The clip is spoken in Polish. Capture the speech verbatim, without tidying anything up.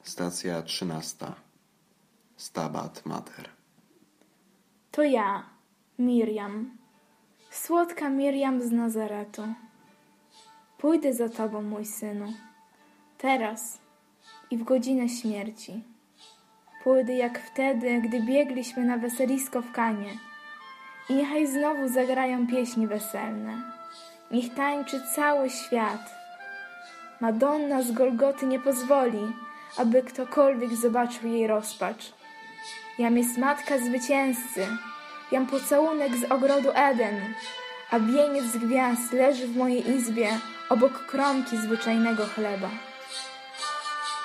Stacja trzynasta. Stabat Mater. To ja, Miriam, słodka Miriam z Nazaretu. Pójdę za Tobą, mój synu, teraz i w godzinę śmierci. Pójdę jak wtedy, gdy biegliśmy na weselisko w Kanie. I niechaj znowu zagrają pieśni weselne. Niech tańczy cały świat. Madonna z Golgoty nie pozwoli, aby ktokolwiek zobaczył jej rozpacz. Jam jest matka zwycięzcy, jam pocałunek z ogrodu Eden, a wieniec gwiazd leży w mojej izbie obok kromki zwyczajnego chleba.